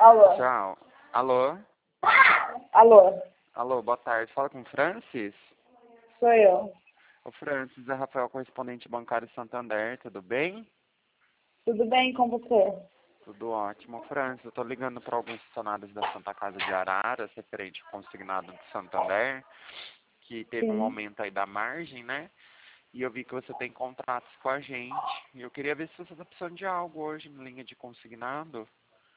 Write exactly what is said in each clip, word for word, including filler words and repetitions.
Alô? Tchau. Alô? Alô? Alô, boa tarde. Fala com o Francis? Sou eu. O Francis é Rafael, correspondente bancário Santander, tudo bem? Tudo bem com você? Tudo ótimo. Francis, eu tô ligando para alguns funcionários da Santa Casa de Araras, referente ao consignado do Santander, que teve um Sim. aumento aí da margem, né? E eu vi que você tem contratos com a gente. E eu queria ver se você tá precisando de algo hoje em linha de consignado.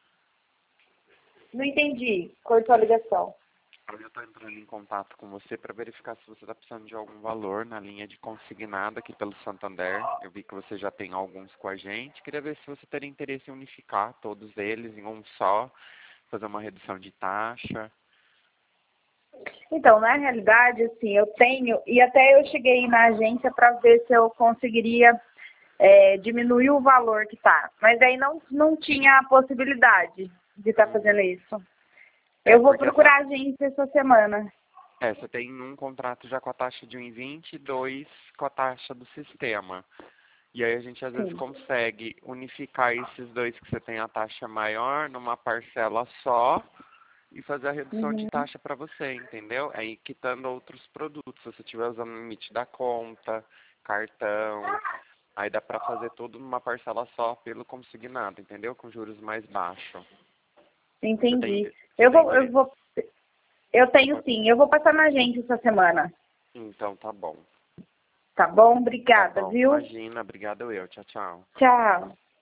Não entendi. Cortou a ligação. Eu estou entrando em contato com você para verificar se você está precisando de algum valor na linha de consignado aqui pelo Santander. Eu vi que você já tem alguns com a gente. Queria ver se você teria interesse em unificar todos eles em um só, fazer uma redução de taxa. Então, na realidade, assim, eu tenho, e até eu cheguei na agência para ver se eu conseguiria é, diminuir o valor que tá. Mas aí não, não tinha a possibilidade de estar fazendo isso. É, Eu vou porque essa, procurar a agência essa semana. é, você tem um contrato já com a taxa de um e vinte e dois com a taxa do sistema. E aí a gente às vezes Sim. consegue unificar esses dois que você tem a taxa maior numa parcela só e fazer a redução de Uhum. taxa para você, entendeu? Aí quitando outros produtos, se você estiver usando o limite da conta, cartão, aí dá para fazer tudo numa parcela só pelo consignado, entendeu? Com juros mais baixos. Você tem, Entendi. você Eu tem vou, eu interesse? vou, eu tenho sim. Eu vou passar na agência essa semana. Então tá bom. Tá bom? Tá Obrigada, bom. viu? Imagina, obrigado eu. Tchau, tchau. Tchau.